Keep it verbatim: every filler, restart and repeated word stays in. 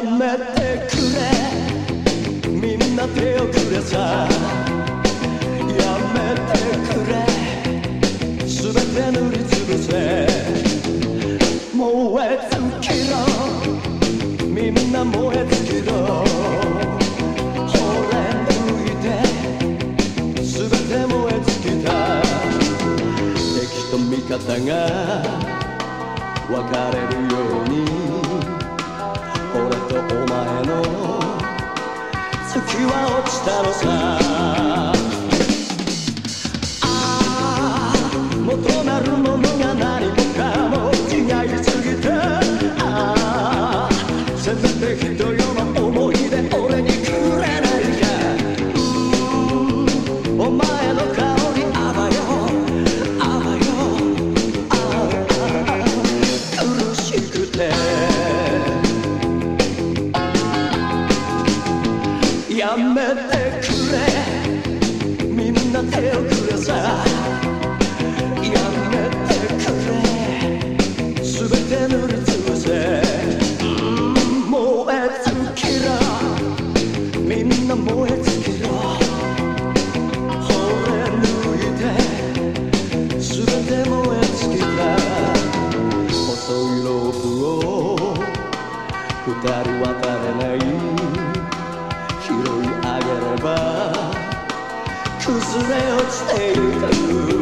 めてくれみんな手をくれさやめてくれすべて塗りつぶせ燃え尽きろみんな燃え尽きろほれ抜いてすべて燃え尽きた敵と味方が別れるように俺とお前の月は落ちたのさああ求めるものが何もかも違いすぎてああせめて一人の思い出俺にくれないかうんお前の香りあばよあばよああ苦しくてやめてくれみんな手をくれさやめてくれすべて塗りつぶせ燃え尽きろみんな燃え尽きろほれ抜いてすべて燃え尽きた細いロープを二人渡れない拾い上げれば崩れ落ちていく